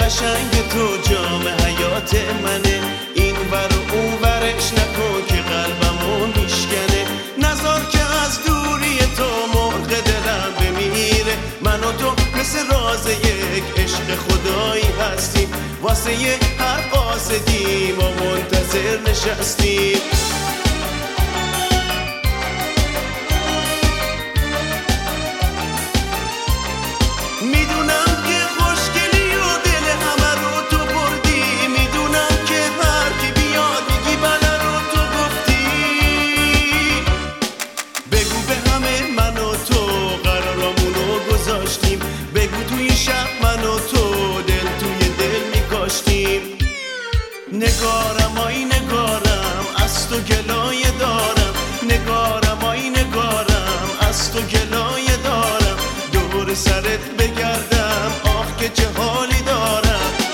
قشنگ تو جام حیات منه، این ور و اون ورش نکن که قلبمو میشکنه. نذار که از دوری تو مرغ دلم بمیره، من و تو مثل راز یک عشق خدایی هستیم، واسه هر قاصدی ما منتظر نشستیم. میدونم که خوشگلی و دل همه رو تو بردی، میدونم که هر کی بیاد میگی بله رو تو گفتی. بگو به همه من و تو قرارامونو گذاشتیم، بگو توی شب من و تو دل توی دل میکاشتیم. نگارم آی نگارم از تو گلایه دارم، نگارم آی نگارم از تو گلایه دارم، دور سرت بگردم آخ که چه حالی دارم.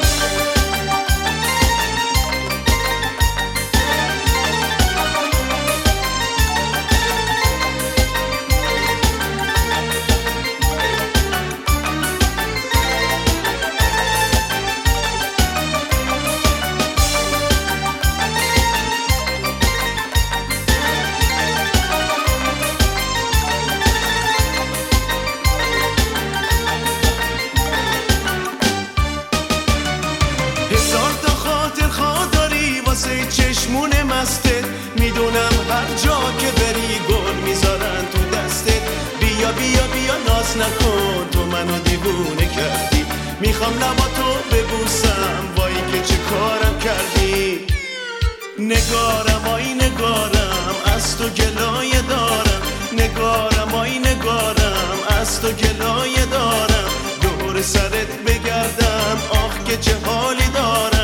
واسه چشمون مستت، میدونم هر جا که بری گل میذارن تو دستت. بیا بیا بیا ناز نکن تو منو دیوونه کردی، میخوام لبا تو ببوسم وای که چه کارم کردی. نگارم آی نگارم از تو گلایه دارم، نگارم آی نگارم از تو گلایه دارم، دور سرت بگردم آخ که چه حالی دارم.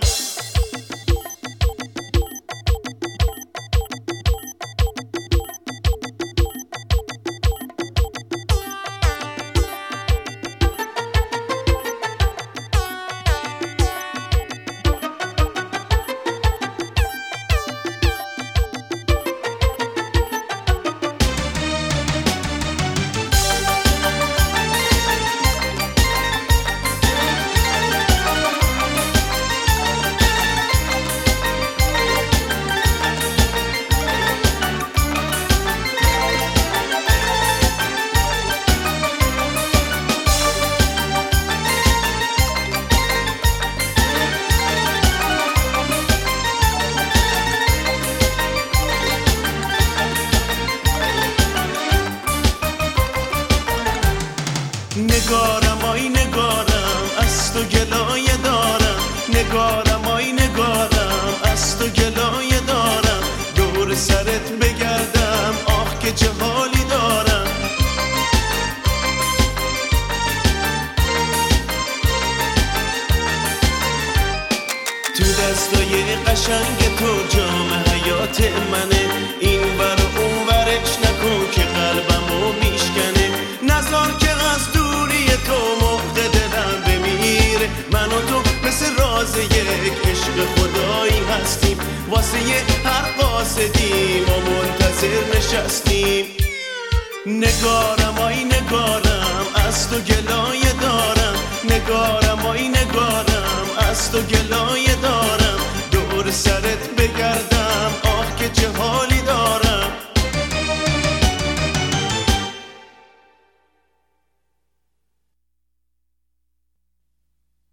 نگارم آی نگارم از تو گلایه دارم، نگارم آی نگارم از تو گلایه دارم، دور سرت بگردم آخ که چه حالی دارم. تو دستای قشنگ تو جام حیات منه، این ور و اون ورش نکن که قلبمو میشکنه. نذار که از دوری تو مرغ دلم بمیره، من و تو مثل راز یک عشق خدایی هستیم، واسه هر قاصدی ما منتظر نشستیم. نگارم آی نگارم از تو گلایه دارم، نگارم آی نگارم از تو گلایه دارم،